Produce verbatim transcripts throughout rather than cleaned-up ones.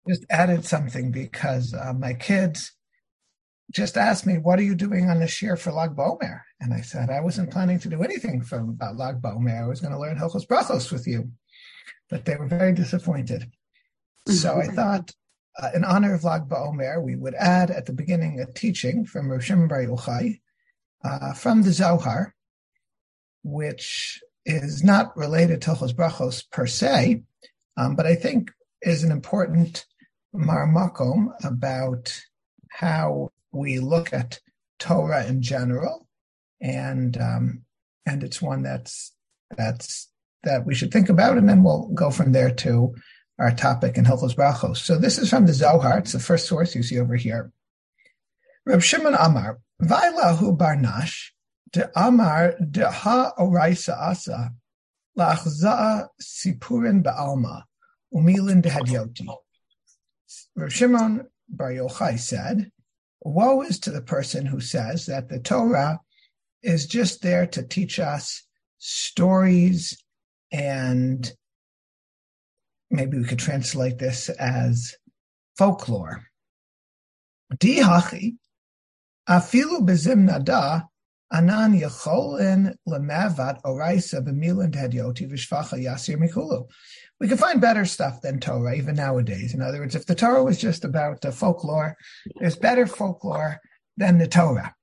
Just added something because uh, my kids just asked me, "What are you doing on this year for Lag BaOmer?" And I said, "I wasn't planning to do anything from about Lag BaOmer. I was going to learn Hilchos Brachos with you," but they were very disappointed. So I thought, uh, in honor of Lag BaOmer, we would add at the beginning a teaching from Rav Shimon Bar Yochai uh, from the Zohar, which is not related to Hilchos Brachos per se, um, but I think is an important marmakom about how we look at Torah in general, and um, and it's one that's that's that we should think about, and then we'll go from there to our topic in Hilchos Brachos. So this is from the Zohar. It's the first source you see over here. Reb Shimon Amar, Vailahu Barnash, de Amar de ha oraisa asa, la'achza'a sipurin ba'alma, umilin de hadyoti. Reb Shimon Bar Yochai said, woe is to the person who says that the Torah is just there to teach us stories, and maybe we could translate this as folklore. Dihachi, afilu bezimnada, anan yacholin lemevat oraisa b'milan dehadyoti v'shvacha yasir mikulu. We can find better stuff than Torah, even nowadays. In other words, if the Torah was just about uh, folklore, there's better folklore than the Torah.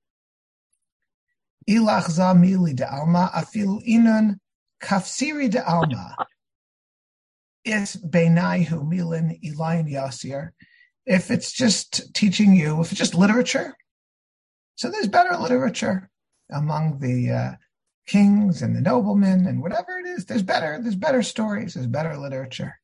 Ilach za mili de alma, afilu inun kafsiri de alma, is beinaihu milin ilayin yasir. If it's just teaching you, if it's just literature, so there's better literature among the uh, kings and the noblemen and whatever it is. There's better, there's better stories, there's better literature.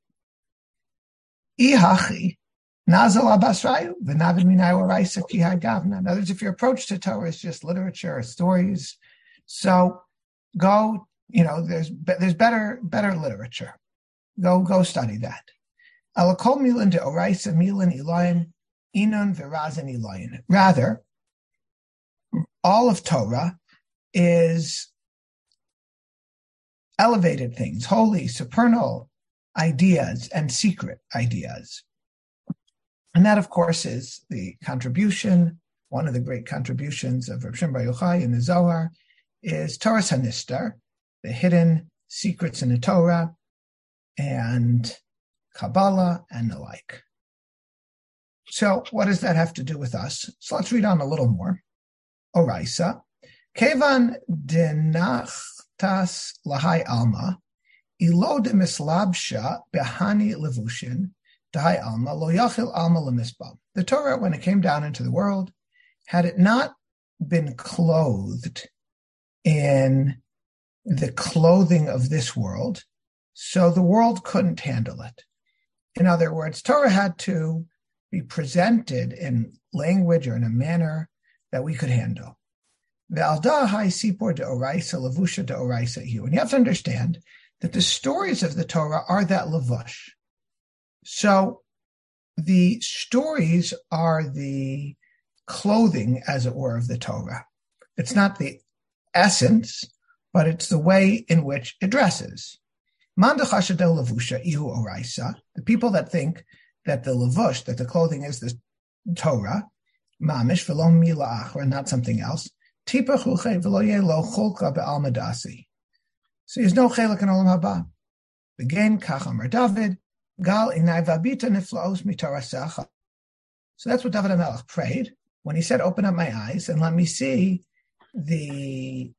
Ihachi nazal abasrayu v'navid minayu oraisa ki hagavna. In other words, if your approach to Torah is just literature or stories, so go, you know, there's there's better better literature. Go go study that. Alakol milan de oraisa milan ilayin inun v'razin ilayin. Rather, all of Torah is elevated things, holy, supernal ideas and secret ideas. And that, of course, is the contribution, one of the great contributions of Rav Shimon Bar Yochai in the Zohar, is Toras HaNistar, the hidden secrets in the Torah, and Kabbalah, and the like. So what does that have to do with us? So let's read on a little more. Oraisa, Kevan denachtas lahai alma, ilo de mislabsha behani levushin, dahai alma lo yachil alma lemisbah. The Torah, when it came down into the world, had it not been clothed in the clothing of this world, so the world couldn't handle it. In other words, Torah had to be presented in language or in a manner that we could handle. And you have to understand that the stories of the Torah are that levush. So the stories are the clothing, as it were, of the Torah. It's not the essence, but it's the way in which it dresses. The people that think that the levush, that the clothing is the Torah, mamish v'lo mila achra, not something else. Tipa chuche v'lo yeh lo cholka be'alma dasi. So there's no chelik in olam haba. Again, kach amar David, gal inai vabita niflaos mitarasecha. So that's what David HaMelech prayed when he said, "Open up my eyes and let me see the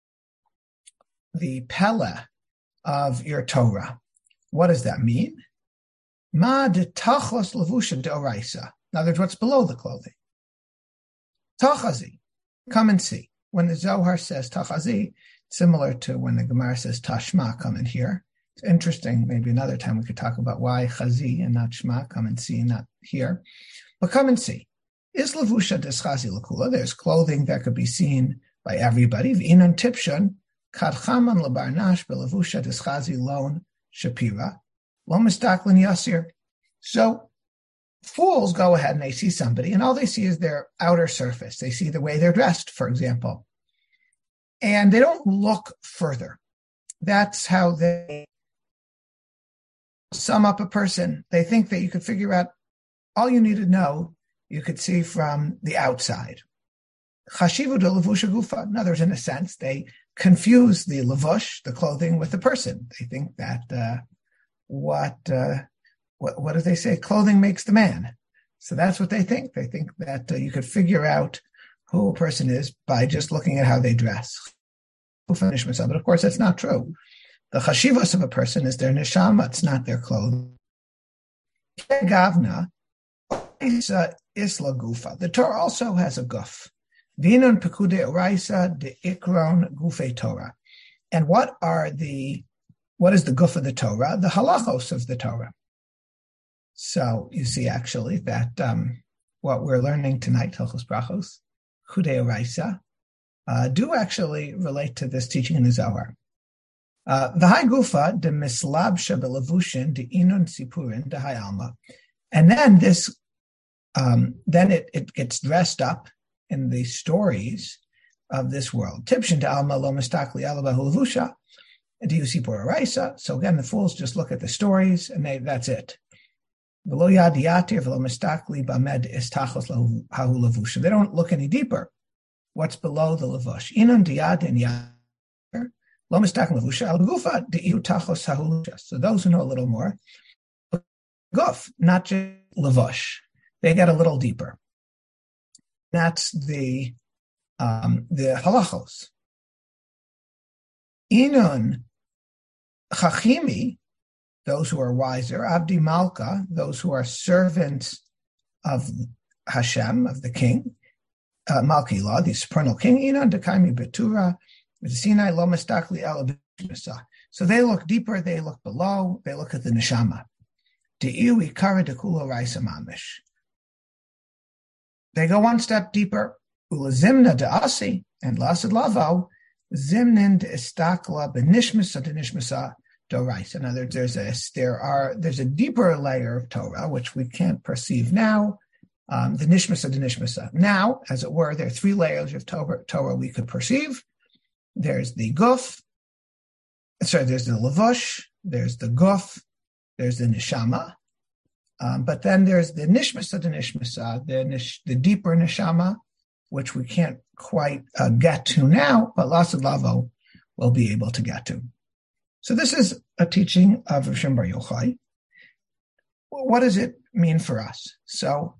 the pella of your Torah." What does that mean? Ma de tachos levusha deoraisa. In other words, what's below the clothing? Tachazi, come and see. When the Zohar says tachazi, similar to when the Gemara says tashma, come and hear. It's interesting. Maybe another time we could talk about why chazi and not shma, come and see and not hear. But come and see. Is levusha deschazi lakula? There's clothing that could be seen by everybody. V'inon tipshon kadchaman lebarnash belevusha deschazi lon shapira lo mistaklin yasir. So fools go ahead and they see somebody, and all they see is their outer surface. They see the way they're dressed, for example. And they don't look further. That's how they sum up a person. They think that you could figure out all you need to know, you could see from the outside. Chashivu de levusha gufa. In other words, in a sense, they confuse the levush, the clothing, with the person. They think that uh, what, uh, what what do they say? Clothing makes the man. So that's what they think. They think that uh, you could figure out who a person is by just looking at how they dress. But of course, that's not true. The chashivas of a person is their neshama. It's not their clothing. Gavna is isla gufa. The Torah also has a guf. Vinun pekude oraisa de ikron gufe Torah. And what are the, what is the guf of the Torah? The halachos of the Torah. So you see actually that um, what we're learning tonight, Hilchos Brachos, Kude Oraisa, uh, do actually relate to this teaching in the Zohar. The high gufa de mislab shabelavushin de inun sipurin de high alma, and then this, um, then it, it gets dressed up in the stories of this world. Tipshin de alma lo mistakli alabahu lavusha, do you see por oraisa? So again, the fools just look at the stories and they that's it. V'lo yad yatir v'lo mistakli bamed istachos hahu lavusha. They don't look any deeper. What's below the lavush? Inun diyad and yad. So those who know a little more, guf, not just lavush, they get a little deeper. That's the um, the halachos. Inun chachimi, those who are wiser, abdi malka, those who are servants of Hashem, of the king, uh, malki law, the supernal king. Inun dekaimi betura. So they look deeper, they look below, they look at the neshama. They go one step deeper. And lasid lavo, zimnin de istakla benishmasa de nishmasa dorais. In other words, there's a there are there's a deeper layer of Torah which we can't perceive now. Um, the nishmasa de nishmasa. Now, as it were, there are three layers of Torah, Torah we could perceive. There's the guf, sorry, there's the lavush, there's the guf, there's the neshama, um, but then there's the nishmasa, the nishmasa, the, nish, the deeper neshama, which we can't quite uh, get to now, but Lasid Lavo will be able to get to. So this is a teaching of Rav Shimon Bar Yochai. What does it mean for us? So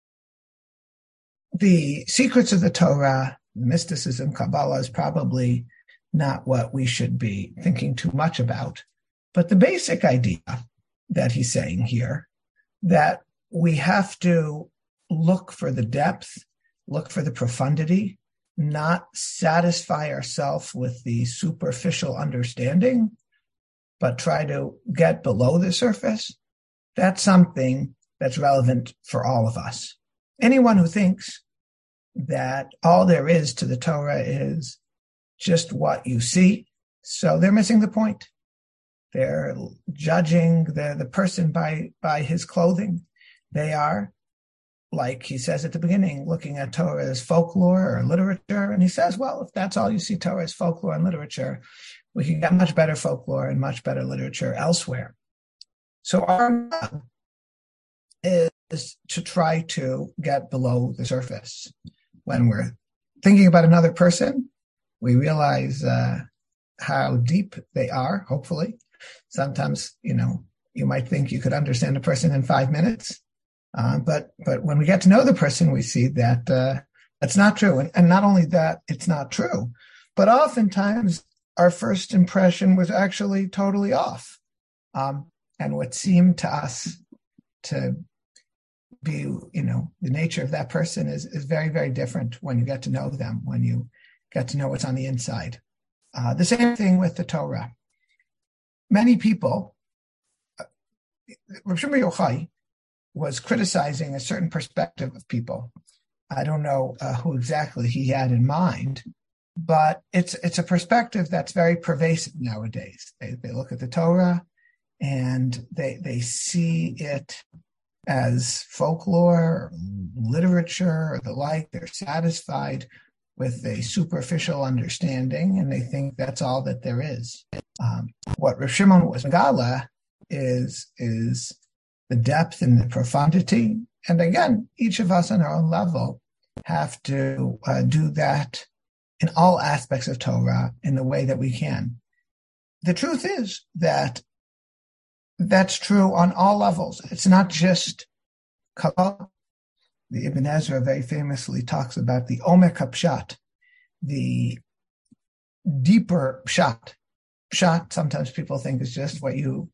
the secrets of the Torah, mysticism, Kabbalah is probably not what we should be thinking too much about. But the basic idea that he's saying here, that we have to look for the depth, look for the profundity, not satisfy ourselves with the superficial understanding, but try to get below the surface, that's something that's relevant for all of us. Anyone who thinks that all there is to the Torah is just what you see, so they're missing the point. They're judging the, the person by, by his clothing. They are, like he says at the beginning, looking at Torah as folklore or literature. And he says, well, if that's all you see Torah as folklore and literature, we can get much better folklore and much better literature elsewhere. So our job is to try to get below the surface. When we're thinking about another person, we realize uh, how deep they are, hopefully. Sometimes, you know, you might think you could understand a person in five minutes. Uh, but but when we get to know the person, we see that uh, that's not true. And, and not only that, it's not true, but oftentimes our first impression was actually totally off. Um, and what seemed to us to be, you know, the nature of that person is, is very, very different when you get to know them, when you get to know what's on the inside. Uh, the same thing with the Torah. Many people, uh, Rav Shimon Bar Yochai was criticizing a certain perspective of people. I don't know uh, who exactly he had in mind, but it's it's a perspective that's very pervasive nowadays. They they look at the Torah and they they see it as folklore, or literature, or the like. They're satisfied with a superficial understanding, and they think that's all that there is. Um, what Rav Shimon was megala is is the depth and the profundity and again, each of us on our own level have to uh, do that in all aspects of Torah in the way that we can. The truth is that that's true on all levels. It's not just Kabbalah. The Ibn Ezra very famously talks about the Omek HaPshat, the deeper pshat. Pshat, sometimes people think, is just what you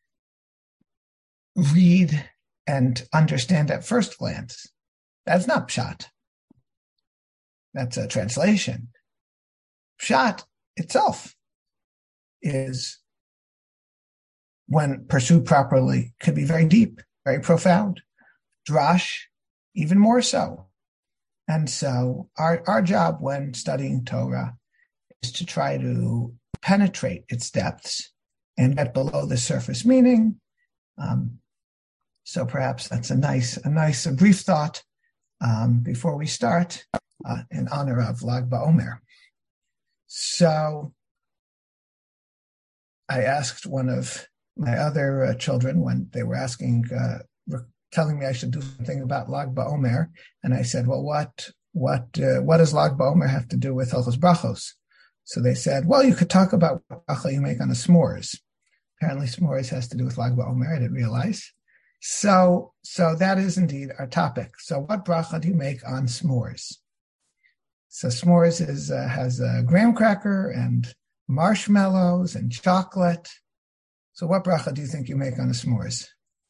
read and understand at first glance. That's not pshat. That's a translation. Pshat itself is, when pursued properly, could be very deep, very profound. Drash, even more so. And so our, our job when studying Torah is to try to penetrate its depths and get below the surface meaning. Um, so perhaps that's a nice, a nice, a brief thought um, before we start uh, in honor of Lag BaOmer. So I asked one of my other uh, children when they were asking, uh, were telling me I should do something about Lag BaOmer, and I said, "Well, what, what, uh, what does Lag BaOmer have to do with Hilchos Brachos?" So they said, "Well, you could talk about what bracha you make on the s'mores." Apparently, s'mores has to do with Lag BaOmer. I didn't realize. So, so that is indeed our topic. So, what bracha do you make on s'mores? So, s'mores is uh, has a graham cracker and marshmallows and chocolate. So, what bracha do you think you make on the s'mores?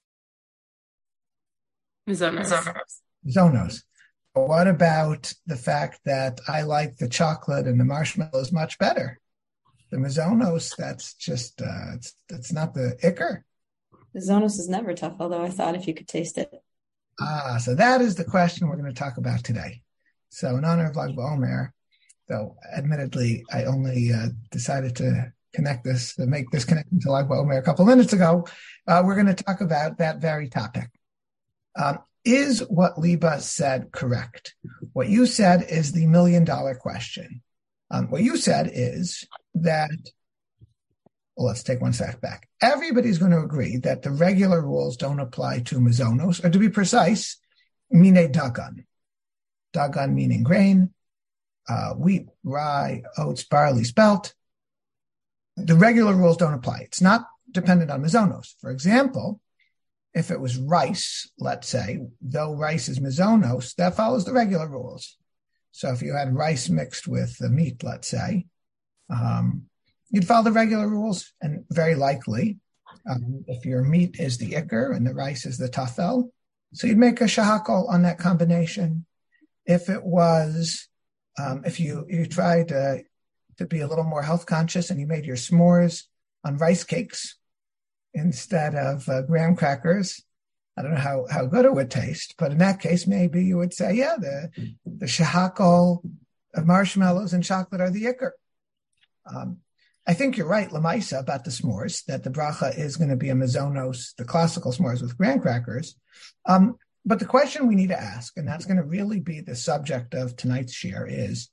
Zonos. Zonos. But what about the fact that I like the chocolate and the marshmallows much better? The Mizonos, that's just, uh, it's, it's not the Iker. The Zonos is never tough, although I thought if you could taste it. Ah, so that is the question we're going to talk about today. So in honor of Lag BaOmer, though admittedly I only uh, decided to connect this, to make this connection to Lag BaOmer a couple minutes ago, uh, we're going to talk about that very topic. Um, Is what Liba said correct? What you said is the million dollar question. Um, what you said is that, well, let's take one step back. Everybody's going to agree that the regular rules don't apply to Mizonos, or to be precise, Mine Dagan. Dagan meaning grain, uh, wheat, rye, oats, barley, spelt. The regular rules don't apply. It's not dependent on Mizonos. For example, if it was rice, let's say, though rice is Mizonos, that follows the regular rules. So if you had rice mixed with the meat, let's say, um, you'd follow the regular rules. And very likely, um, if your meat is the Iker and the rice is the Tafel, so you'd make a shahakol on that combination. If it was, um, if you, you tried uh, to be a little more health conscious and you made your s'mores on rice cakes instead of uh, graham crackers, I don't know how, how good it would taste, but in that case, maybe you would say, yeah, the, the shahakol of marshmallows and chocolate are the Iker. Um, I think you're right, Lamaisa, about the s'mores, that the bracha is going to be a Mizonos, the classical s'mores with graham crackers. Um, but the question we need to ask, and that's going to really be the subject of tonight's share, is,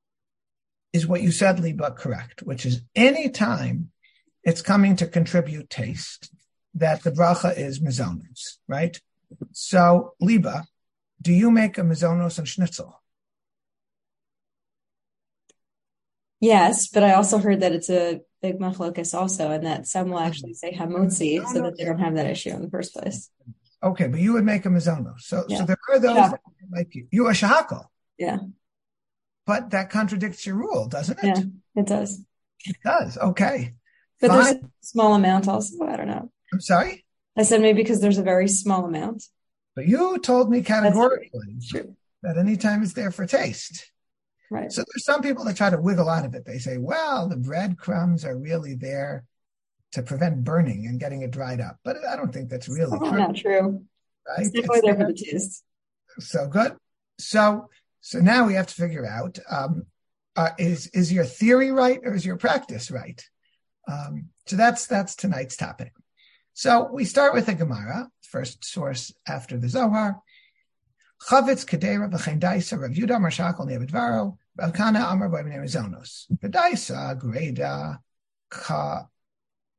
is what you said, Liba, correct? Which is any time it's coming to contribute taste, that the bracha is Mizonos, right? So, Liba, do you make a Mizonos and schnitzel? Yes, but I also heard that it's a big machlokas also, and that some will actually say hamotzi so that they don't have that issue in the first place. Okay, but you would make a Mizonos. So, Yeah. so there are those Yeah. that like you. You are shahakol. Yeah. But that contradicts your rule, doesn't it? Yeah, it does. It does. Okay. But Fine. there's a small amount also. I don't know. I'm sorry? I said maybe because there's a very small amount. But you told me categorically True. that anytime it's there for taste. Right. So there's some people that try to wiggle out of it. They say, well, the breadcrumbs are really there to prevent burning and getting it dried up. But I don't think that's really Oh, true. not true. Right? It's definitely It's there for there. the taste. So good. So so now we have to figure out, um, uh, is is your theory right or is your practice right? Um, so that's that's tonight's topic. So we start with the Gemara, first source after the Zohar. Chavetz Kedera v'chein Daisa Rav Yudah Amar Shakol Ne'avidvaro Rav Kana Amar Bo B'nei Mizonos V'Daisa Greda Ka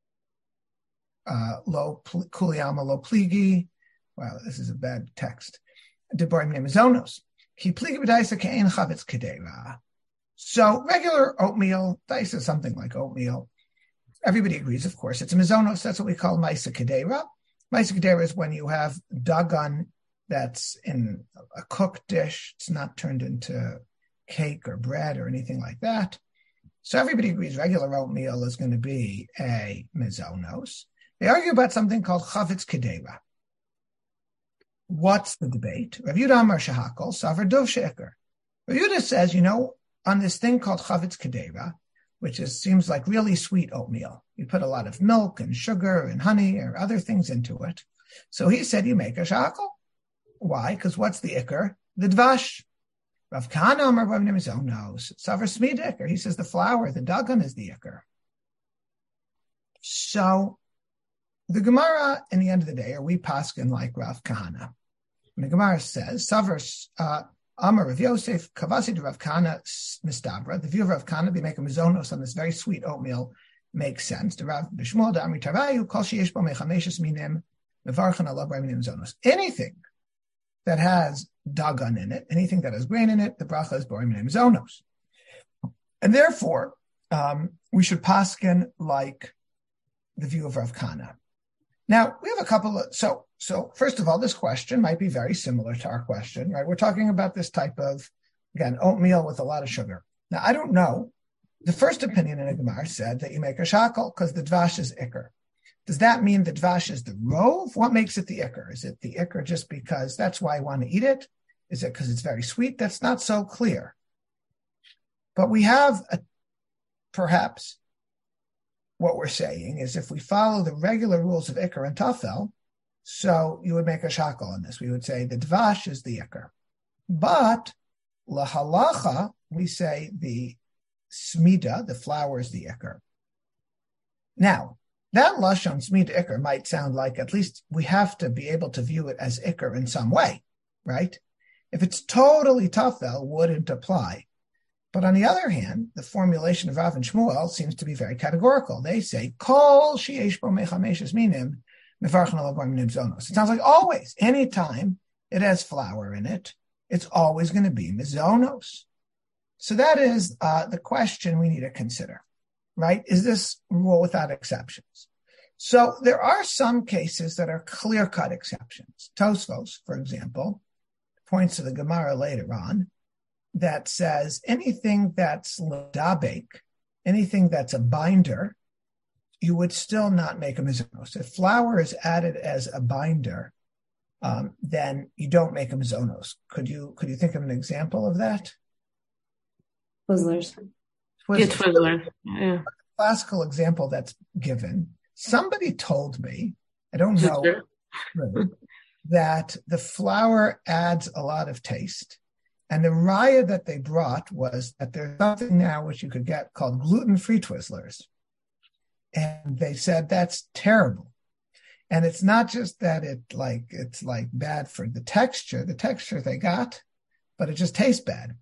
uh, Lo Kuliyama Lo Pligi. Wow, this is a bad text. deborim nemizonos. Ki pligi b'daisa ke'en chavetz kedera. So regular oatmeal, daisa is something like oatmeal. Everybody agrees, of course. It's a mizonos. That's what we call maisa kedera. Maisa kedera is when you have dagan that's in a cooked dish. It's not turned into cake or bread or anything like that. So everybody agrees regular oatmeal is going to be a mizonos. They argue about something called chavetz kedera. What's the debate? Rav Yehuda Amar Shehakol Savar Dov She'ikar. Rav Yehuda says, you know, on this thing called chavetz kedera, which is seems like really sweet oatmeal. You put a lot of milk and sugar and honey or other things into it. So he said you make a shehakol. Why? Because what's the ikar? The dvash. Rav Kahana Amar Rav Nemizonos knows. Savar Smid ikar. He says the flour, the dagan is the ikar. So the Gemara, in the end of the day, are we paskin like Rav Kahana? And the Gemara says, Savar uh, Amar Rav Yosef Kavasi to Rav Kahana Mistabra. The view of Rav Kahana, they make a mizonos on this very sweet oatmeal, makes sense. The Rav Bishmol da Amri Tarayu Kol Sheyesh Bo Mechameshes Minim Mevarchan Alav B'Rayim Mizonos. Anything that has dagan in it, anything that has grain in it, the bracha is B'Rayim Mizonos. And therefore, um, we should paskin like the view of Rav Kahana. Now, we have a couple of, so, so first of all, this question might be very similar to our question, right? We're talking about this type of, again, oatmeal with a lot of sugar. Now, I don't know. The first opinion in a Gemara said that you make a shehakol because the dvash is ikar. Does that mean the dvash is the rov? What makes it the ikar? Is it the ikar just because that's why I want to eat it? Is it because it's very sweet? That's not so clear. But we have a, perhaps what we're saying is if we follow the regular rules of ikar and tafel, so you would make a shehakol on this. We would say the dvash is the ikar. But lahalacha, we say the smida, the flour, is the ikar. Now, that lashon smida ikar might sound like at least we have to be able to view it as ikar in some way, right? If it's totally tafel, wouldn't apply. But on the other hand, the formulation of Rav and Shmuel seems to be very categorical. They say, Kol sheyesh bo mechameshes minim mevarchan alav b'Rayim mizonos. It sounds like always, anytime it has flour in it, it's always going to be mizonos. So that is uh, the question we need to consider, right? Is this rule without exceptions? So there are some cases that are clear-cut exceptions. Tosfos, for example, points to the Gemara later on, that says anything that's ledabek, anything that's a binder, you would still not make a mizonos. If flour is added as a binder, um, then you don't make a mizonos. Could you could you think of an example of that? Twizzlers. Twizzlers. Yeah, Twizzler. Yeah. A classical example that's given. Somebody told me, I don't know, really, that the flour adds a lot of taste. And the raya that they brought was that there's something now which you could get called gluten-free Twizzlers. And they said that's terrible. And it's not just that it like it's like bad for the texture, the texture they got, but it just tastes bad.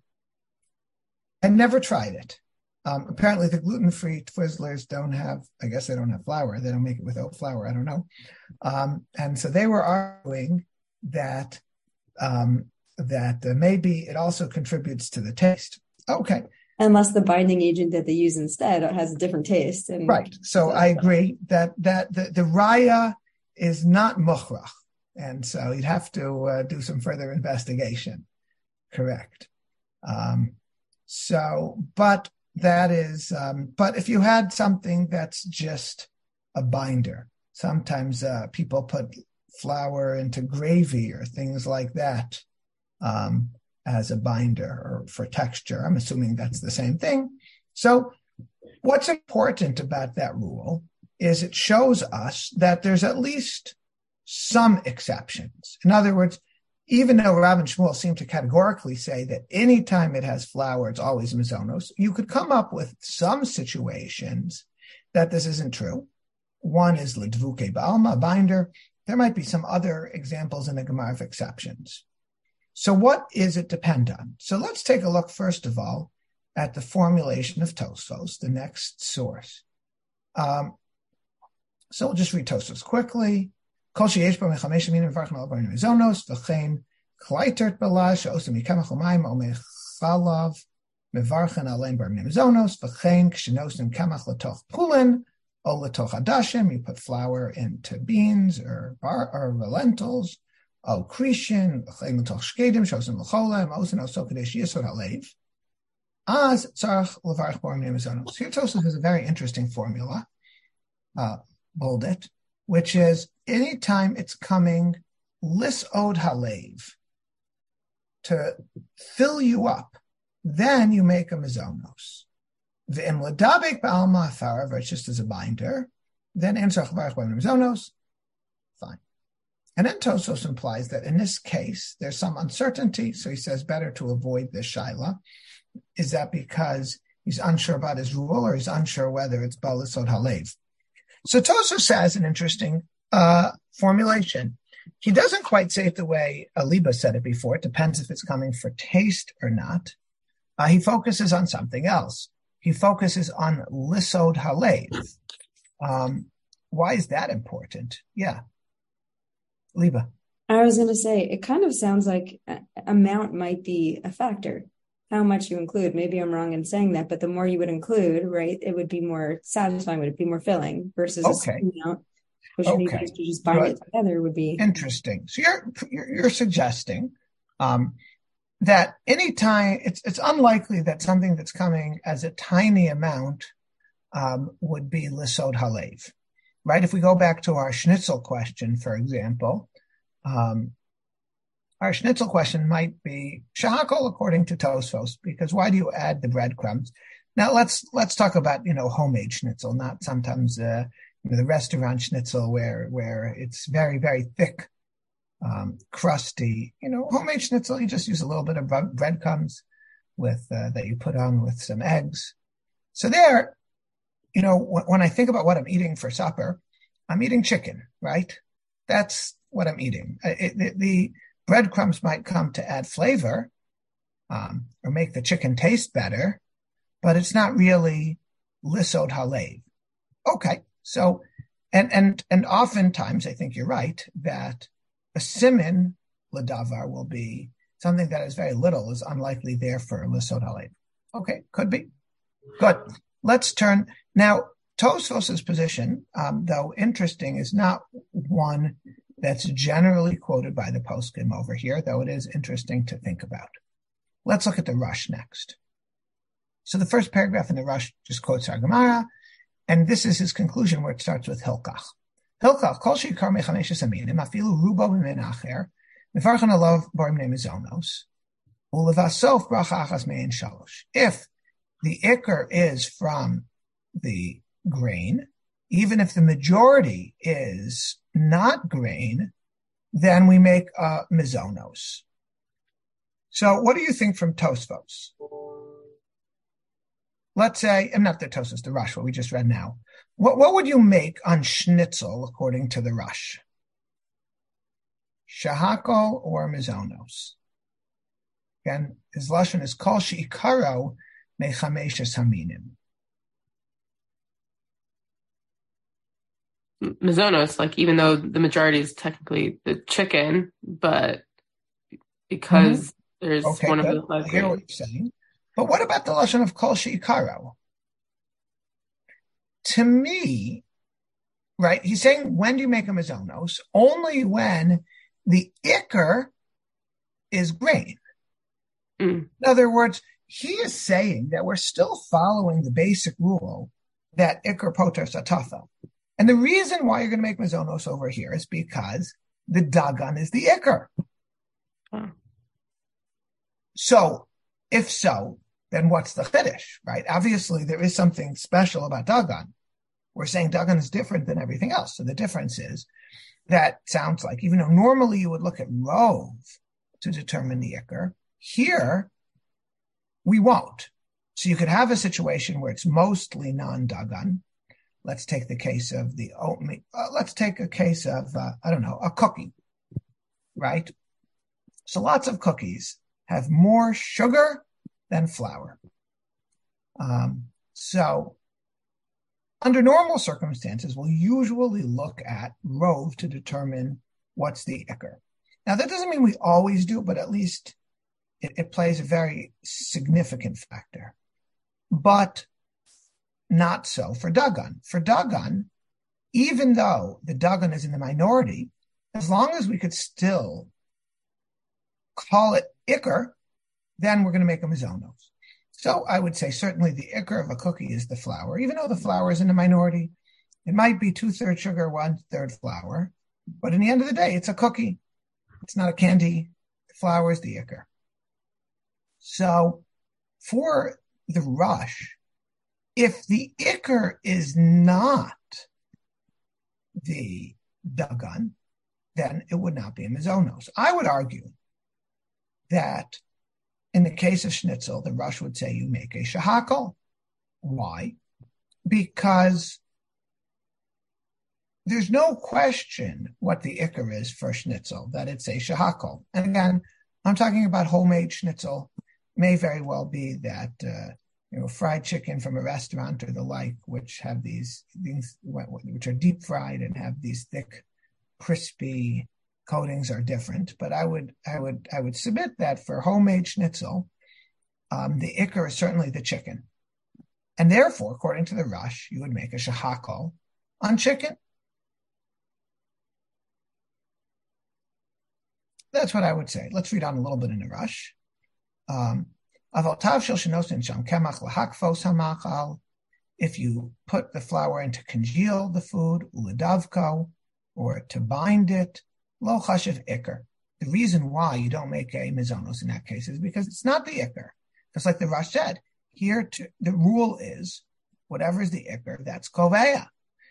I never tried it. Um, apparently the gluten-free Twizzlers don't have, I guess they don't have flour. They don't make it without flour. I don't know. Um, and so they were arguing that um, that uh, maybe it also contributes to the taste. Okay. Unless the binding agent that they use instead has a different taste. And right. So I agree that that the, the raya is not mukhrach. And so you'd have to uh, do some further investigation. Correct. Um, so, but that is, um, but if you had something that's just a binder, sometimes uh, people put flour into gravy or things like that. Um, as a binder or for texture. I'm assuming that's the same thing. So what's important about that rule is it shows us that there's at least some exceptions. In other words, even though Rav and Shmuel seem to categorically say that anytime it has flour, it's always mizonos, you could come up with some situations that this isn't true. One is l'dvuke ba'alma, binder. There might be some other examples in the Gemara of exceptions. So what is it depend on? So let's take a look, first of all, at the formulation of Tosfos, the next source. Um, so we'll just read Tosfos quickly. Kol sheyesh bo mechamesh minim mevarchin alav b'Rayim mizonos v'chein Kleitert belash osam yikamach l'mayim o mechalav mevarchen alein bar mimzonos v'chein k'shenosim kamach l'toch pulin o l'toch adashim. You put flour into beans or bar or lentils. O krishin v'chein l'toch shkedim shosim l'chola mosin oso kadesh yisod halev. Az tzarach levarch bar mimzonos. Here Tosfos has a very interesting formula. Uh, bold it, which is anytime it's coming lisod halev, to fill you up, then you make a mizonos. V'im ledabek ba'al ma'afar, it's just as a binder, then ensach varach b'al mizonos, fine. And then Tosfos implies that in this case, there's some uncertainty, so he says better to avoid this shaila. Is that because he's unsure about his rule, or he's unsure whether it's ba'al lisod halev? So Tosfos says an interesting uh, formulation. He doesn't quite say it the way Aliba said it before. It depends if it's coming for taste or not. Uh, he focuses on something else. He focuses on lisod halev. Um, why is that important? Yeah. Liba. I was going to say, it kind of sounds like amount might be a factor. How much you include. Maybe I'm wrong in saying that, but the more you would include, right, it would be more satisfying, would it be more filling versus okay. a amount, which would okay. be to just bind it together would be interesting. So you're you're, you're suggesting um, that anytime it's it's unlikely that something that's coming as a tiny amount um, would be lisod halev, right? If we go back to our schnitzel question, for example. Um, Our schnitzel question might be shahakol according to Tosfos, because why do you add the breadcrumbs? Now let's let's talk about you know homemade schnitzel, not sometimes uh, you know, the restaurant schnitzel where where it's very very thick, um, crusty. You know, homemade schnitzel you just use a little bit of breadcrumbs with uh, that you put on with some eggs. So there, you know, when, when I think about what I'm eating for supper, I'm eating chicken, right? That's what I'm eating. It, the, the breadcrumbs might come to add flavor um, or make the chicken taste better, but it's not really lisod halev. Okay, so, and and and oftentimes, I think you're right, that a simin ledavar will be something that is very little, is unlikely there for lisod halev. Okay, could be. Good. Let's turn. Now, Tosfos' position, um, though interesting, is not one that's generally quoted by the poskim over here, though it is interesting to think about. Let's look at the Rush next. So the first paragraph in the Rush just quotes our Gemara, and this is his conclusion where it starts with Hilkach. Hilkach, kol sheikar mechamesh aminim, afilu rubo b'min acher, mefarchan alav bar b'nei mizonos, ulevasof bracha achas mein shalosh. If the ikar is from the grain, even if the majority is not grain, then we make uh, mizonos. So what do you think from Tosfos? Let's say, and not the Tosfos, the Rush, what we just read now. What, what would you make on schnitzel according to the Rush? Shahakol or mizonos? Again, his lashon is kol she'ikaro mechameshes haminim. Mizonos, like even though the majority is technically the chicken, but because mm-hmm. there's okay, one good. of the five I hear what you're saying. But what about the lashon of kol she'ikaro? To me, right, he's saying when do you make a mizonos? Only when the ikar is grain. Mm. In other words, he is saying that we're still following the basic rule that ikar poter satafa. And the reason why you're going to make mizonos over here is because the dagan is the ikar. Hmm. So, if so, then what's the chiddush, right? Obviously, there is something special about dagan. We're saying dagan is different than everything else. So the difference is that sounds like, even though normally you would look at rov to determine the ikar, here we won't. So you could have a situation where it's mostly non-dagan. Let's take the case of the oatmeal. Uh, let's take a case of, uh, I don't know, a cookie, right? So lots of cookies have more sugar than flour. Um, so under normal circumstances, we'll usually look at rov to determine what's the ikar. Now, that doesn't mean we always do, but at least it, it plays a very significant factor. But not so for Dagan. For Dagan, even though the Dagan is in the minority, as long as we could still call it Iker, then we're going to make a mizonos. So I would say certainly the Iker of a cookie is the flour. Even though the flour is in the minority, it might be two-thirds sugar, one-third flour. But in the end of the day, it's a cookie. It's not a candy. The flour is the Iker. So for the rush, if the Iker is not the Dagan, then it would not be a mizonos. I would argue that in the case of schnitzel, the rush would say you make a shahakol. Why? Because there's no question what the Iker is for schnitzel, that it's a shahakol. And again, I'm talking about homemade schnitzel. May very well be that uh, you know, fried chicken from a restaurant or the like, which have these things, which are deep fried and have these thick, crispy coatings, are different. But I would, I would, I would submit that for homemade schnitzel, um, the Iker is certainly the chicken, and therefore, according to the Rush, you would make a shahakol on chicken. That's what I would say. Let's read on a little bit in the Rush. Um, If you put the flour in to congeal the food, uladavko, or to bind it, lo chashiv Iker. The reason why you don't make a mizonos in that case is because it's not the Iker. Just like the Rush said, here to, the rule is whatever is the Iker, that's koveya.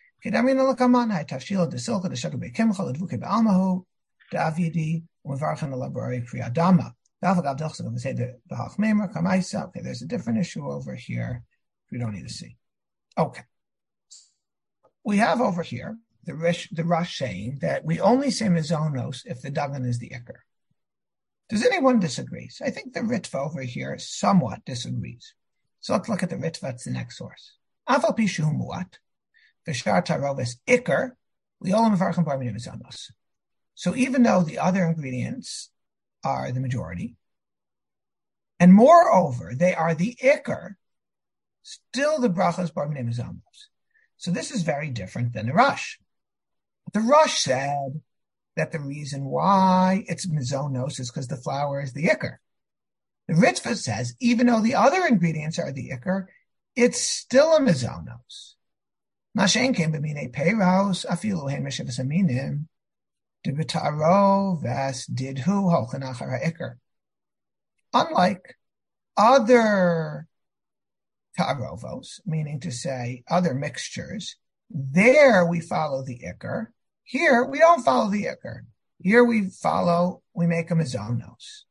Okay, there's a different issue over here. We don't need to see. Okay. We have over here the Rush, the Rush saying that we only say mizonos if the Dagan is the Iker. Does anyone disagree? So I think the Ritva over here somewhat disagrees. So let's look at the Ritva. It's the next source. Afal pishu muat, v'shar taroves Iker, liolam v'archim bar minim mizonos. So even though the other ingredients are the majority, and moreover, they are the Iker, still the brachas bar minim mizonos. So this is very different than the Rush. The Rush said that the reason why it's mizonos is because the flour is the Iker. The Ritva says, even though the other ingredients are the Iker, it's still a mizonos. Mashen came b'minei peiros afilu hein meshivas aminim debitaro vas didhu holchan achar Iker. Unlike other ta'arovos, meaning to say other mixtures, there we follow the Iker. Here we don't follow the Iker. Here we follow, we make a mizonos.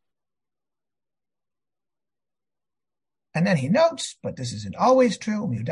And then he notes, but this isn't always true. Right,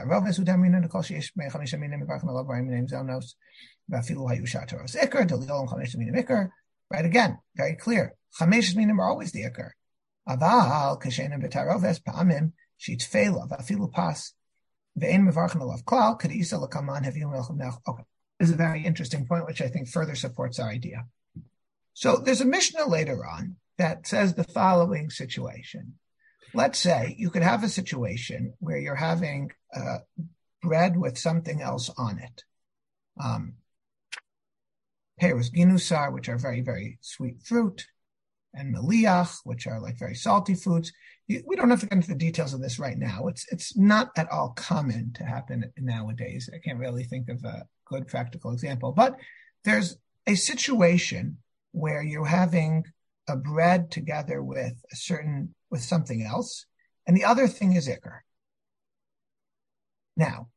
again, very clear. Chamesh minim are always the Iker. Aval kashenim b'taroves pa'amim shitfela v'afilu pas ve'en mevarchen alav klal k'disa l'kaman havim melchem nech. Okay, this is a very interesting point, which I think further supports our idea. So there's a Mishnah later on that says the following situation. Let's say you could have a situation where you're having uh, bread with something else on it. Um, Peros ginusar, which are very, very sweet fruit, and meliach, which are like very salty foods. You, we don't have to get into the details of this right now. It's it's not at all common to happen nowadays. I can't really think of a good practical example, but there's a situation where you're having a bread together with a certain, with something else, and the other thing is Iker. Now,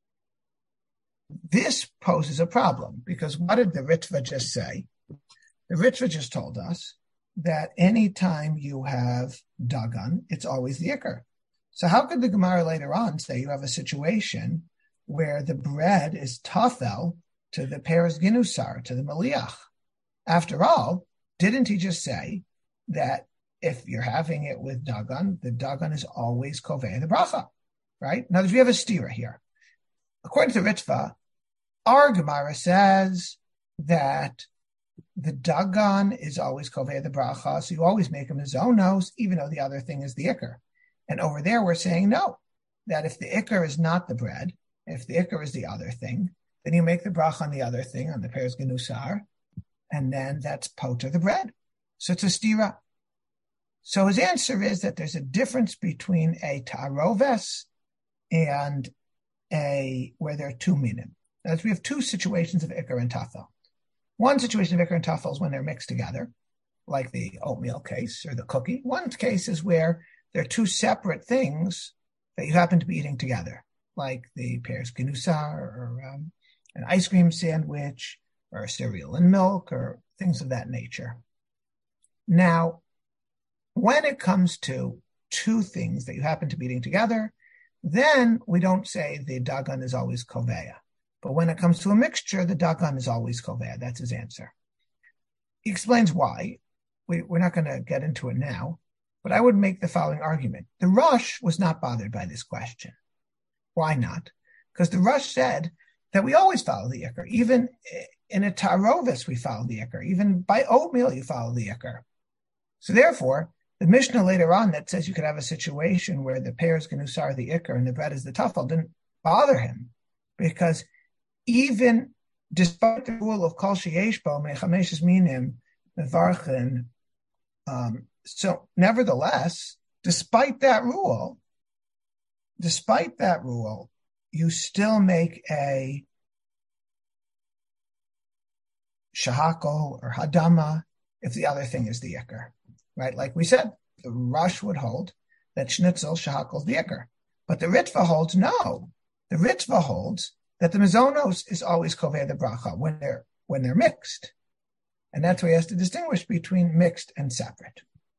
this poses a problem, because what did the Ritva just say? The Ritva just told us that anytime you have Dagan, it's always the Iker. So how could the Gemara later on say you have a situation where the bread is tafel to the peres ginusar, to the meliach? After all, didn't he just say that if you're having it with Dagan, the Dagan is always kovei the bracha, right? Now, we have a stira here. According to Ritva, our Gemara says that the dagan is always kovei the bracha, so you always make a mizonos, even though the other thing is the ikar. And over there, we're saying no, that if the ikar is not the bread, if the ikar is the other thing, then you make the bracha on the other thing, on the pears genusar, and then that's poter the bread. So it's a stira. So his answer is that there's a difference between a ta'aroves and a where there are two minim. As we have two situations of ikar and tafel. One situation of ikar and tafel is when they're mixed together, like the oatmeal case or the cookie. One case is where they're two separate things that you happen to be eating together, like the pears genusar or um, an ice cream sandwich or cereal and milk or things of that nature. Now, when it comes to two things that you happen to be eating together, then we don't say the dagan is always koveya. But when it comes to a mixture, the dagan is always koveya. That's his answer. He explains why. We, we're not going to get into it now, but I would make the following argument. The Rosh was not bothered by this question. Why not? Because the Rosh said that we always follow the ikar. Even in a tarovis, we follow the ikar. Even by oatmeal, you follow the ikar. So therefore, the Mishnah later on that says you could have a situation where the pears genusar the ikar and the bread is the tafel didn't bother him, because even despite the rule of kol sheyesh bo mechameshes minim mevarchen, um, so nevertheless, despite that rule, despite that rule, you still make a shahakol or hadama if the other thing is the ikar. Right, like we said, the Rosh would hold that schnitzel shahakol is the ikar, but the Ritva holds no. The Ritva holds that the mizonos is always kovei the bracha when they're when they're mixed, and that's why he has to distinguish between mixed and separate.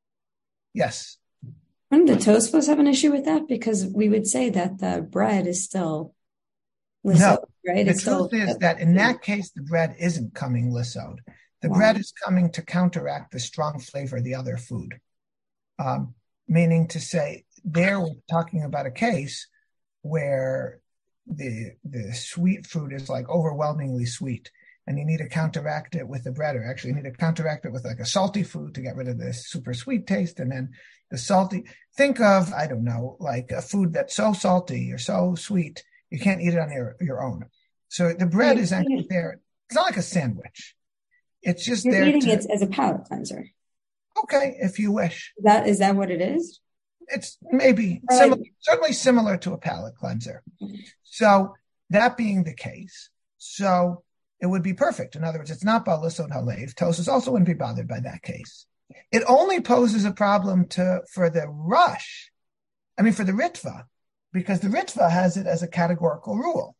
Yes. Wouldn't the Tosfos have an issue with that? Because we would say that the bread is still lissod, no, right? The it's truth still, is that in that case, the bread isn't coming lissod. The wow. bread is coming to counteract the strong flavor of the other food. Um, meaning to say, there we're talking about a case where the the sweet fruit is like overwhelmingly sweet, and you need to counteract it with the bread, or actually you need to counteract it with like a salty food to get rid of the super sweet taste, and then the salty. Think of, I don't know, like a food that's so salty or so sweet, you can't eat it on your, your own. So the bread is actually there. It's not like a sandwich. It's just You're there eating to, it as a palate cleanser. Okay, if you wish. Is that is that what it is? It's maybe Or similar, like, certainly similar to a palate cleanser. So that being the case, so it would be perfect. In other words, it's not balisod halev. Tosfos also wouldn't be bothered by that case. It only poses a problem to for the Rosh, I mean for the Ritva, because the Ritva has it as a categorical rule.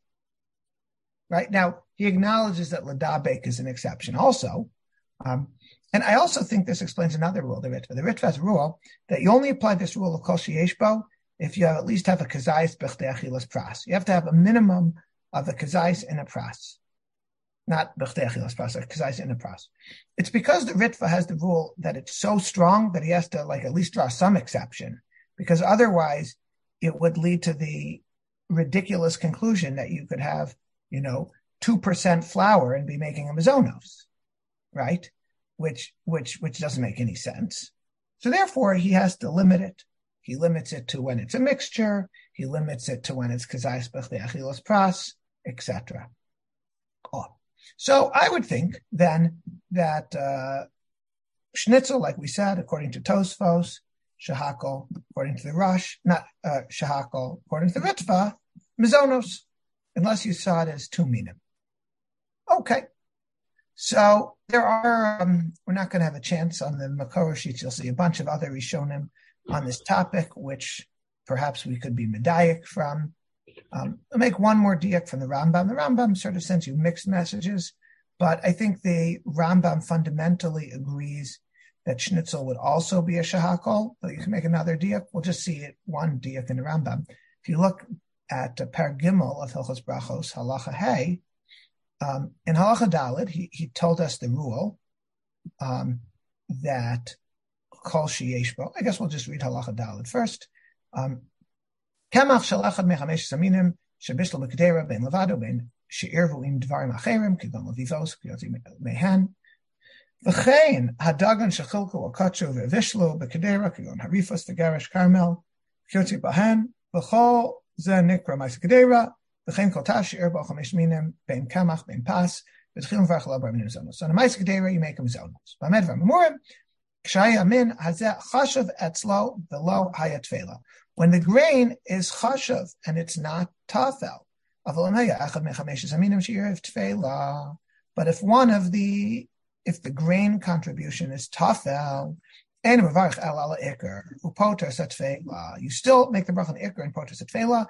Right now, he acknowledges that ladabek is an exception also. Um, and I also think this explains another rule, the Ritva. The Ritva has a rule that you only apply this rule of kol sheyesh bo if you have, at least have a kazayis b'chtei achilas pras. You have to have a minimum of a kazayis and a pras. Not b'chtei achilas pras, a kazayis and a pras. It's because the Ritva has the rule that it's so strong that he has to like at least draw some exception, because otherwise it would lead to the ridiculous conclusion that you could have, you know, two percent flour and be making a mizonos, right? Which, which, which doesn't make any sense. So therefore he has to limit it. He limits it to when it's a mixture. He limits it to when it's kazayis b'chtei achilas pras, et cetera. Oh. So I would think then that uh, schnitzel, like we said, according to Tosfos, shahakol, according to the Rosh, not uh, shahakol, according to the Ritva, mizonos, unless you saw it as two minim. Okay. So there are, um, we're not going to have a chance on the Makor sheets. You'll see a bunch of other Rishonim on this topic, which perhaps we could be medayik from. Um, I'll make one more diak from the Rambam. The Rambam sort of sends you mixed messages, but I think the Rambam fundamentally agrees that schnitzel would also be a shahakol, but you can make another diak. We'll just see it, one diak in the Rambam. If you look at uh, Per Gimel of Hilchos Brachos, Halacha Hey, um, in Halacha Daled, he, he told us the rule um, that kol sheyesh bo. I guess we'll just read Halacha Daled first. Um, Kemach shalachad mechamesh saminim shebishlo mekdera ben levado ben she'irvu im dvarim acherim kigon levivos kiyotzi mehan V'chein hadagan shechilku akachu v'vishlu b'kedera kigon harifas v'garish karmel k'yotzi bahen v'chol ze nikra ma'is kedera v'chein kol tashir b'chomish minim ben kamach ben pas v'tchilum v'achla b'aminim zonos. So on a ma'is kedera you make them zonos. V'amed v'amurim k'shaya min hazeh chashav etzlo v'lo hayat tefela. When the grain is chashav and it's not tafel, but if one of the if the grain contribution is tafel, you still make the bracha on ikr and poter setfela.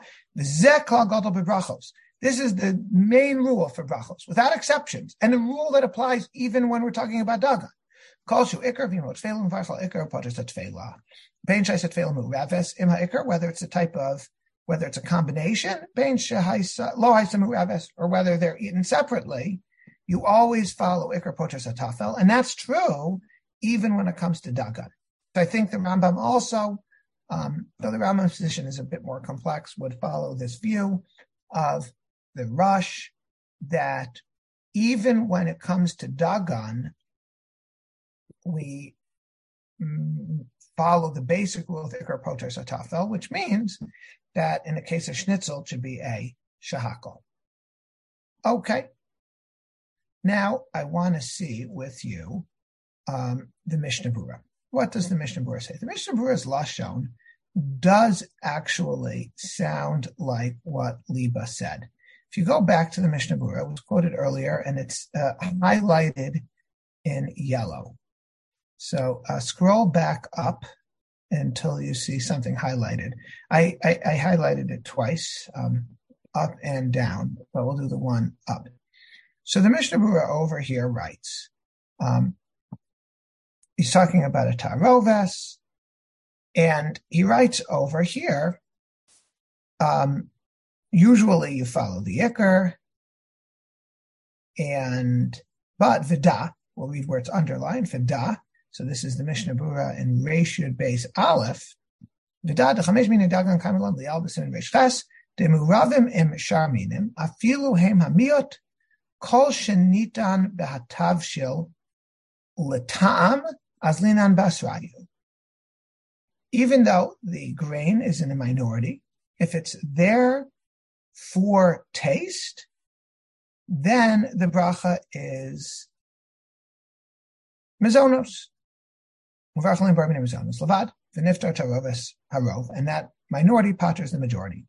This is the main rule for brachos, without exceptions, and the rule that applies even when we're talking about dagan. Whether it's a type of, whether it's a combination, or whether they're eaten separately, you always follow ikr poter satafel, and that's true even when it comes to dagan. So I think the Rambam also, um, though the Rambam's position is a bit more complex, would follow this view of the Rush that even when it comes to dagan, we mm, follow the basic rule of ikr poter satafel, which means that in the case of schnitzel, it should be a shahakol. Okay. Now I want to see with you um, the Mishnah Berurah. What does the Mishnah Berurah say? The Mishnah Berurah's lashon does actually sound like what Liba said. If you go back to the Mishnah Berurah, it was quoted earlier, and it's uh, highlighted in yellow. So uh, scroll back up until you see something highlighted. I, I, I highlighted it twice, um, up and down, but we'll do the one up. So the Mishnah Berurah over here writes, um, he's talking about a taroves, and he writes over here, um, usually you follow the ikr, and, but vida, we'll read where it's underlined, vida. So this is the Mishnah Berurah in Reish Yud Beis Aleph. V'da dechamesh min dagan kamelan li'al b'sin Reish Ches demuravim im shar minim afilu hem hamiot kol shenitan behatavshil l'ta'am azlinan basrayu. Even though the grain is in a minority, if it's there for taste, then the bracha is mezonos. And that minority patters the majority.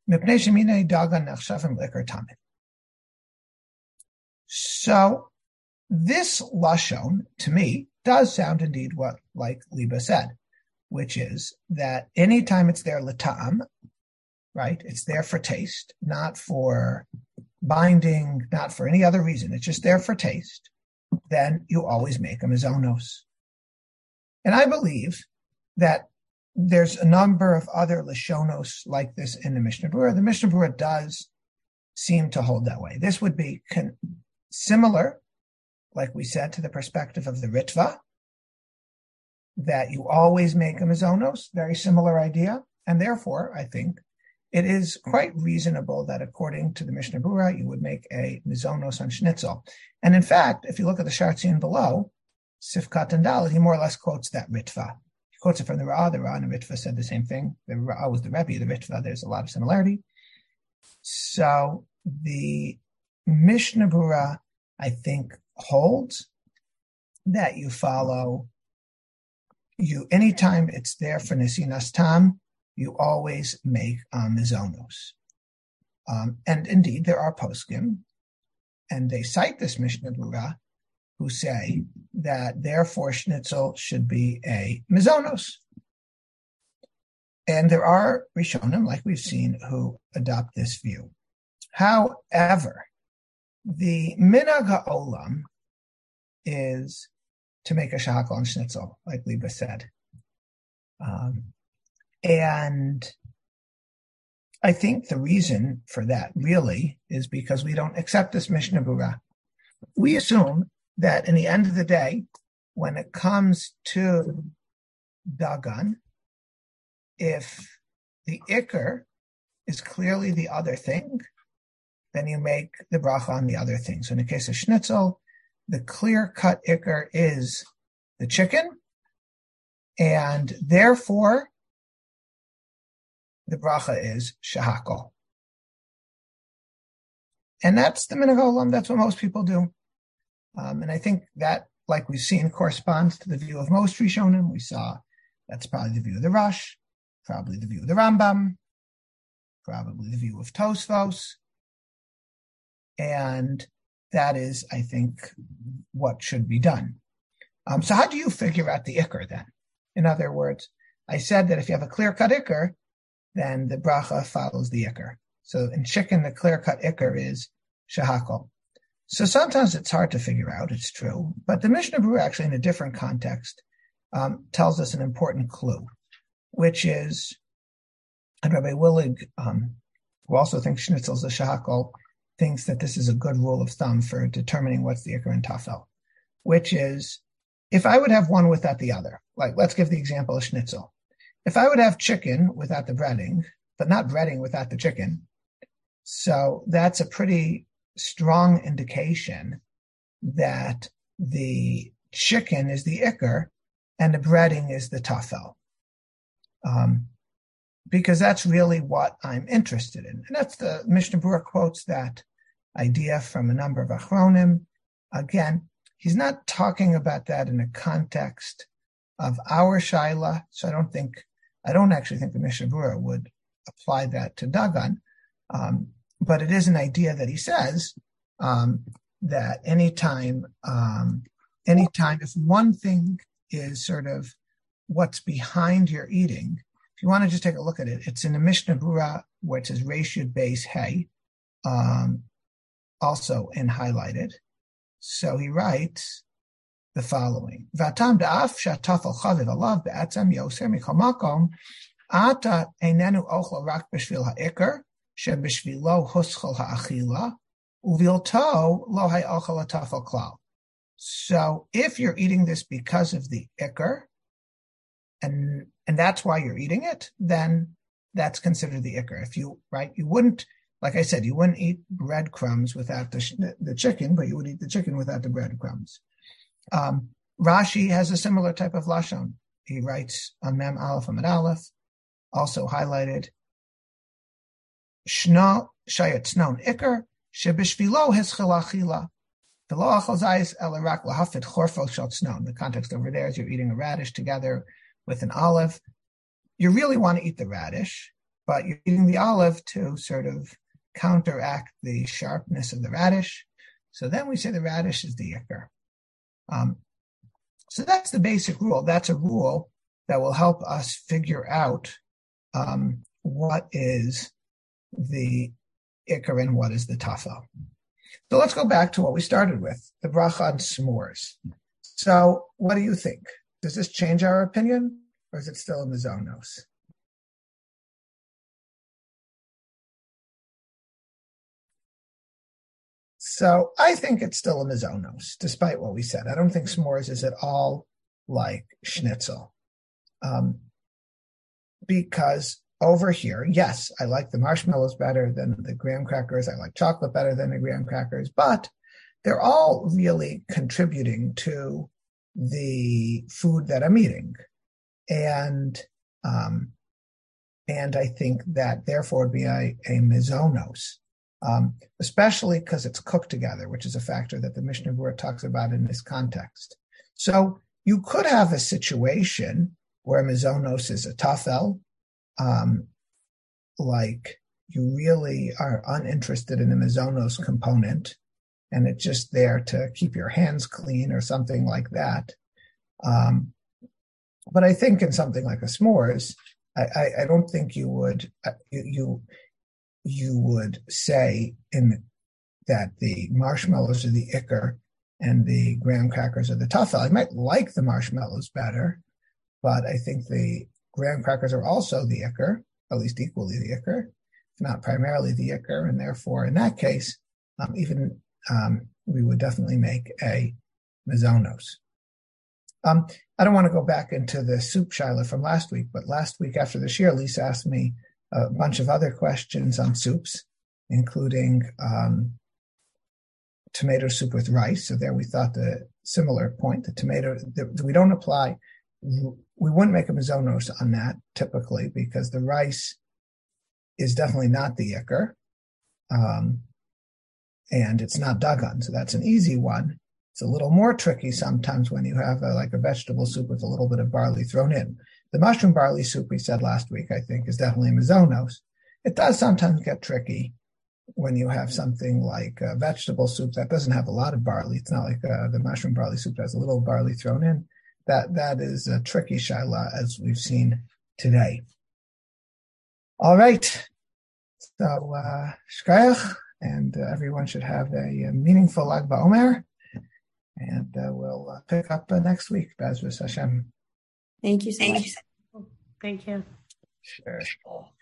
So this lashon, to me, does sound indeed what like Liba said, which is that anytime it's there l'ta'am, right, it's there for taste, not for binding, not for any other reason, it's just there for taste, then you always make a mezonos. And I believe that there's a number of other lashonos like this in the Mishnah Berurah. The Mishnah Berurah does seem to hold that way. This would be con- similar, like we said, to the perspective of the Ritva, that you always make a mezonos, very similar idea. And therefore, I think it is quite reasonable that according to the Mishnah Berurah, you would make a mezonos on schnitzel. And in fact, if you look at the Shartzion below, Sifkat and Dalet, he more or less quotes that Ritva. He quotes it from the Ra'ah. The Ra'ah and the Ritva said the same thing. The Ra'ah was the Rebbe, the Ritva, there's a lot of similarity. So the Mishnah Berurah, I think, holds that you follow, you anytime it's there for Nesinas Tam, you always make um, mezonos. Um, and indeed, there are poskim, and they cite this Mishnah Berurah, who say that therefore schnitzel should be a mezonos. And there are Rishonim, like we've seen, who adopt this view. However, the minhag ha'olam is to make a shahakol on schnitzel, like Liba said. Um, and I think the reason for that really is because we don't accept this Mishnah Berurah. We assume that in the end of the day, when it comes to dagan, if the ikr is clearly the other thing, then you make the bracha on the other thing. So in the case of schnitzel, the clear-cut ikr is the chicken, and therefore the bracha is shehakol. And that's the minhag olam. That's what most people do. Um, and I think that, like we've seen, corresponds to the view of most Rishonim. We saw that's probably the view of the Rosh, probably the view of the Rambam, probably the view of Tosfos. And that is, I think, what should be done. Um, so how do you figure out the ikr then? In other words, I said that if you have a clear-cut ikr, then the bracha follows the ikr. So in chicken, the clear-cut ikr is shehakol. So sometimes it's hard to figure out, it's true, but the Mishnah Berurah actually in a different context um, tells us an important clue, which is, and Rabbi Willig, um, who also thinks schnitzel's a shehakol, thinks that this is a good rule of thumb for determining what's the ikr and tafel, which is, if I would have one without the other, like let's give the example of schnitzel. If I would have chicken without the breading, but not breading without the chicken, so that's a pretty strong indication that the chicken is the ikr and the breading is the tafel. Um, because that's really what I'm interested in. And that's the Mishnah Berurah quotes that idea from a number of achronim. Again, he's not talking about that in a context of our shaila, so I don't think, I don't actually think the Mishnah Berurah would apply that to Dagan. Um, But it is an idea that he says um, that anytime, um, anytime if one thing is sort of what's behind your eating, if you want to just take a look at it, it's in the Mishnah Berurah where it says Reish Yud Beis Hey, um, also in highlighted. So he writes the following: V'atam da'af shatafel chaviv alav be'atzam yoser mikol makom ata einenu ochel rak b'shvil ha'ikr shebishvilo huschel ha'achila uvilto lo ha'ochel atafel klal. So if you're eating this because of the ikr, and and that's why you're eating it, then that's considered the ikr. If you, right, you wouldn't, like I said, you wouldn't eat breadcrumbs without the, the chicken, but you would eat the chicken without the breadcrumbs. Um, Rashi has a similar type of lashon. He writes on Mem Aleph Amud Aleph, also highlighted, Shno shayat snon ikr shebishvilo hischel achila v'lo achal zayis ela rak lahafid chorfo shel snon. The context over there is you're eating a radish together with an olive. You really want to eat the radish, but you're eating the olive to sort of counteract the sharpness of the radish. So then we say the radish is the ikr. Um, so that's the basic rule. That's a rule that will help us figure out um, what is the ikr and what is the tafel. So let's go back to what we started with, the bracha on s'mores. So what do you think? Does this change our opinion, or is it still in the zonos? So I think it's still in the zonos, despite what we said. I don't think s'mores is at all like schnitzel. Um, because over here, yes, I like the marshmallows better than the graham crackers. I like chocolate better than the graham crackers, but they're all really contributing to the food that I'm eating. And um, and I think that therefore would be a, a mizonos. Um, especially because it's cooked together, which is a factor that the Mishnah Berurah talks about in this context. So you could have a situation where mizonos is a tafel, um, like you really are uninterested in the mizonos component, and it's just there to keep your hands clean or something like that. Um, but I think in something like a s'mores, I, I, I don't think you would uh, you. you you would say in that the marshmallows are the ikr and the graham crackers are the tafel. I might like the marshmallows better, but I think the graham crackers are also the ikr, at least equally the ikr, if not primarily the ikr, and therefore in that case, um, even um, we would definitely make a mizonos. Um, I don't want to go back into the soup shaila from last week, but last week after the shir, Lisa asked me a bunch of other questions on soups, including um, tomato soup with rice. So there we thought the similar point, the tomato, the, we don't apply, we wouldn't make a mazonos on that typically because the rice is definitely not the ikar. Um, and it's not dagan. So that's an easy one. It's a little more tricky sometimes when you have a, like a vegetable soup with a little bit of barley thrown in. The mushroom barley soup we said last week, I think, is definitely mazonos. It does sometimes get tricky when you have something like a vegetable soup that doesn't have a lot of barley. It's not like uh, the mushroom barley soup that has a little barley thrown in. That that is a tricky shaila, as we've seen today. All right. So, uh, shkayach, and uh, everyone should have a, a meaningful Lag BaOmer, and uh, we'll uh, pick up uh, next week. B'ezras Hashem. Thank you so much. Thank you. Sure.